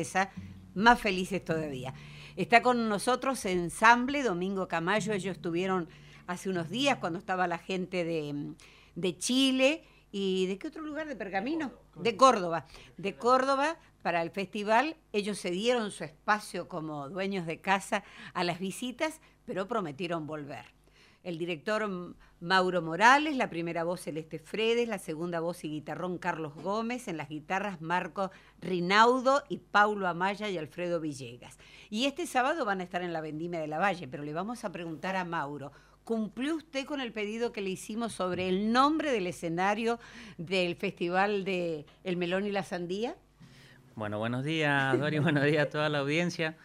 sorpresa, más felices todavía. Está con nosotros Ensamble, Domingo Camayo. Ellos estuvieron hace unos días cuando estaba la gente de Chile y ¿de qué otro lugar? ¿De Pergamino? De Córdoba. De Córdoba para el festival. Ellos cedieron su espacio como dueños de casa a las visitas, pero prometieron volver. El director Mauro Morales, la primera voz Celeste Fredes, la segunda voz y guitarrón Carlos Gómez, en las guitarras Marco Rinaudo y Paulo Amaya y Alfredo Villegas. Y este sábado van a estar en la Vendimia de la Valle, pero le vamos a preguntar a Mauro, ¿cumplió usted con el pedido que le hicimos sobre el nombre del escenario del Festival de El Melón y la Sandía? Bueno, buenos días, Dori, buenos días a toda la audiencia.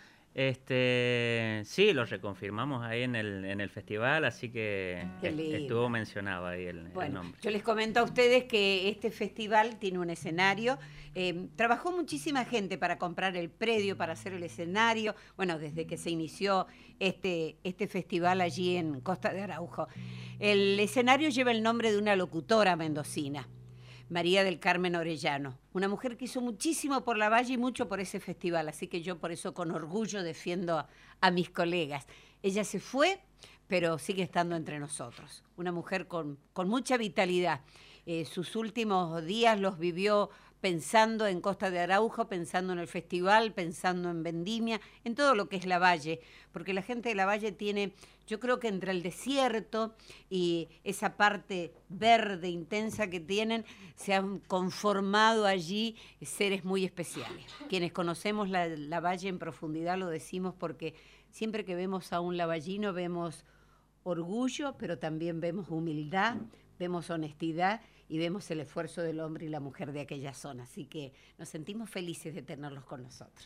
Sí, lo reconfirmamos ahí en el festival, así que estuvo mencionado ahí el nombre. Yo les comento a ustedes que este festival tiene un escenario. Trabajó muchísima gente para comprar el predio, para hacer el escenario, bueno, desde que se inició este festival allí en Costa de Araujo. El escenario lleva el nombre de una locutora mendocina, María del Carmen Orellano, una mujer que hizo muchísimo por la Valle y mucho por ese festival, así que yo por eso con orgullo defiendo a mis colegas. Ella se fue, pero sigue estando entre nosotros, una mujer con mucha vitalidad. Sus últimos días los vivió pensando en Costa de Araujo, pensando en el festival, pensando en Vendimia, en todo lo que es la Valle, porque la gente de la Valle tiene, yo creo que entre el desierto y esa parte verde intensa que tienen, se han conformado allí seres muy especiales. Quienes conocemos la Valle en profundidad lo decimos porque siempre que vemos a un lavallino vemos orgullo, pero también vemos humildad, vemos honestidad y vemos el esfuerzo del hombre y la mujer de aquella zona. Así que nos sentimos felices de tenerlos con nosotros.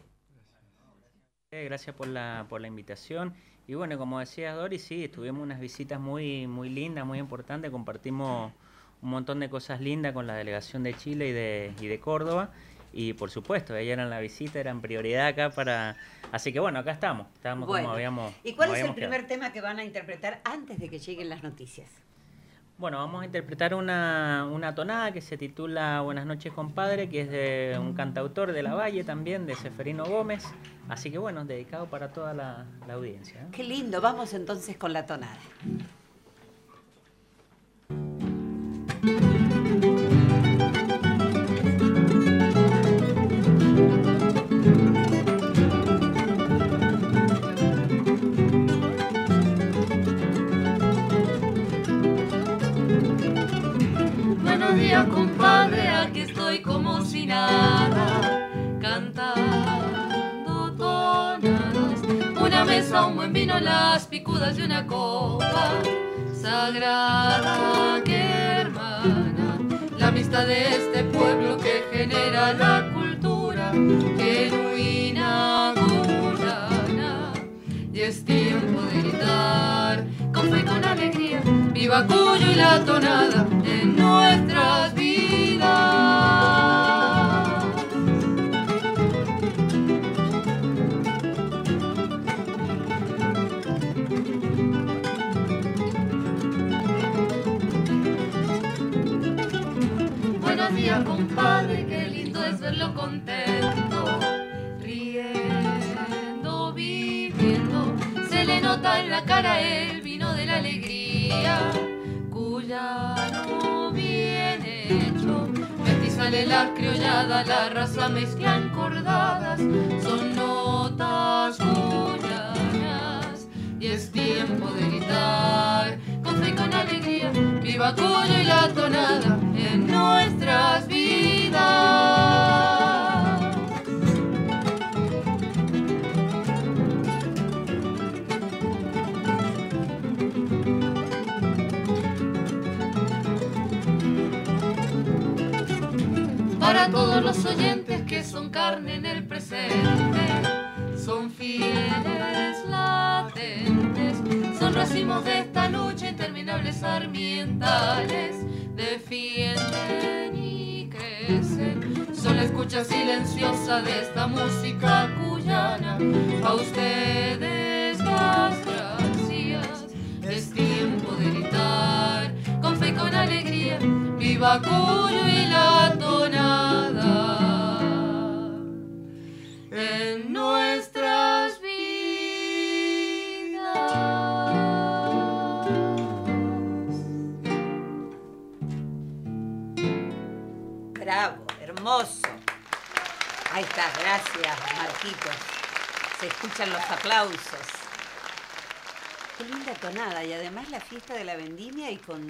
Gracias por la invitación. Y bueno, como decía Dori, sí, tuvimos unas visitas muy lindas, muy importantes. Compartimos un montón de cosas lindas con la delegación de Chile y de Córdoba. Y por supuesto, ellas eran la visita, eran prioridad acá para... Así que bueno, acá estamos bueno, como habíamos... ¿Y cuál es el primer tema que van a interpretar antes de que lleguen las noticias? Bueno, vamos a interpretar una tonada que se titula Buenas noches, compadre, que es de un cantautor de la Valle también, de Seferino Gómez. Así que bueno, dedicado para toda la audiencia, ¿eh? Qué lindo, vamos entonces con la tonada. Buenos días, compadre, aquí estoy como si nada, cantando tonadas. Una mesa, un buen vino, las picudas de una copa sagrada que hermana la amistad de este pueblo que genera la cultura genuina guyana. Y es tiempo de gritar con fe y con alegría, viva Cuyo y la tonada en nuestras vidas. Buenos días, compadre, qué lindo es verlo contento, riendo, viviendo. Se le nota en la cara el vino de la alegría, cuyano bien hecho. Mestizales las criolladas, la raza mezclan cordadas, son notas cuyanas. Y es tiempo de gritar con fe y con alegría, viva Cuyo y la tonada en nuestras vidas. Para todos los oyentes que son carne en el presente, son fieles latentes, son racimos de esta lucha, interminables sarmientales, defienden y crecen, son la escucha silenciosa de esta música cuyana. A ustedes las gracias, es tiempo de gritar con fe y con alegría, viva Cuyo y la tonada en nuestras vidas. Bravo, hermoso. Ahí está, gracias, Marquitos. Se escuchan los aplausos. Qué linda tonada, y además la fiesta de la vendimia y con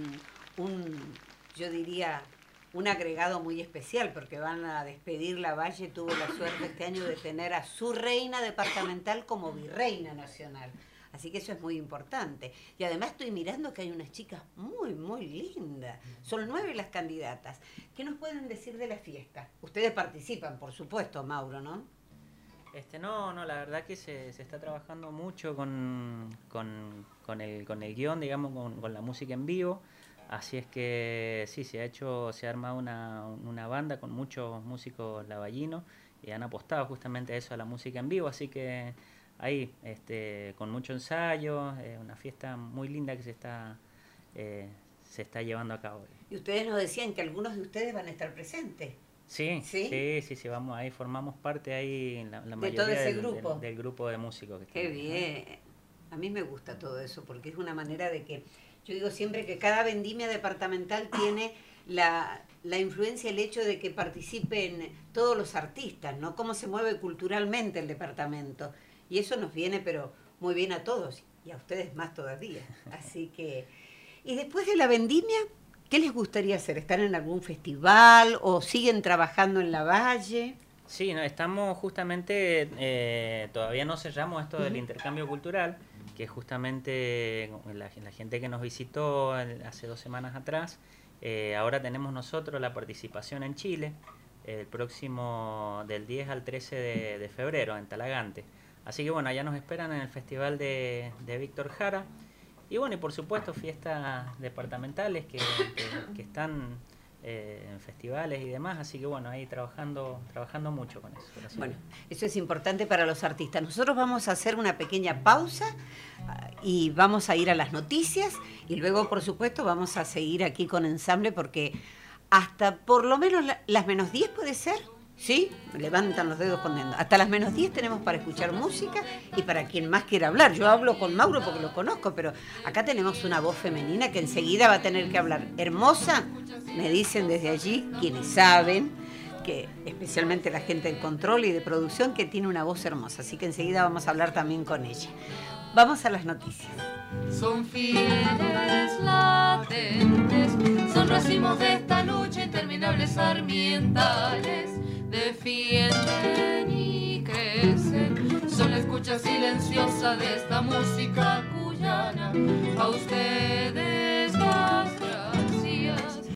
yo diría, un agregado muy especial, porque van a despedir la Valle. Tuvo la suerte este año de tener a su reina departamental como virreina nacional. Así que eso es muy importante. Y además estoy mirando que hay unas chicas muy, muy lindas. Son 9 las candidatas. ¿Qué nos pueden decir de la fiesta? Ustedes participan, por supuesto, Mauro, ¿no? No, la verdad que se está trabajando mucho con el guión, digamos, con la música en vivo. Así es que sí, se ha armado una banda con muchos músicos lavallinos y han apostado justamente a eso, a la música en vivo. Así que ahí, con mucho ensayo, una fiesta muy linda que se está llevando a cabo. Y ustedes nos decían que algunos de ustedes van a estar presentes. Sí, vamos ahí, formamos parte ahí la mayoría de todo ese grupo. Del grupo de músicos. Qué bien. A mí me gusta todo eso porque es una manera de que, yo digo siempre que cada vendimia departamental tiene la influencia, el hecho de que participen todos los artistas, ¿no? Cómo se mueve culturalmente el departamento. Y eso nos viene, pero muy bien a todos y a ustedes más todavía. Así que, y después de la vendimia, ¿qué les gustaría hacer? ¿Estar en algún festival o siguen trabajando en la Valle? Sí, no, estamos justamente, todavía no cerramos esto del intercambio cultural, que justamente la gente que nos visitó hace 2 semanas atrás, ahora tenemos nosotros la participación en Chile, el próximo del 10 al 13 de febrero en Talagante. Así que bueno, allá nos esperan en el Festival de Víctor Jara. Y bueno, y por supuesto fiestas departamentales que están en festivales y demás, así que bueno, ahí trabajando mucho con eso. Bueno, eso es importante para los artistas. Nosotros vamos a hacer una pequeña pausa y vamos a ir a las noticias y luego, por supuesto, vamos a seguir aquí con Ensamble porque hasta por lo menos las menos 10 puede ser. ¿Sí? Levantan los dedos poniendo. Hasta las menos 10 tenemos para escuchar música y para quien más quiera hablar. Yo hablo con Mauro porque lo conozco, pero acá tenemos una voz femenina que enseguida va a tener que hablar. Hermosa, me dicen desde allí, quienes saben, que especialmente la gente del control y de producción, que tiene una voz hermosa. Así que enseguida vamos a hablar también con ella. Vamos a las noticias. Son fieles latentes, son racimos de esta lucha interminables sarmientales. Defienden y crecen, son la escucha silenciosa de esta música cuyana. A usted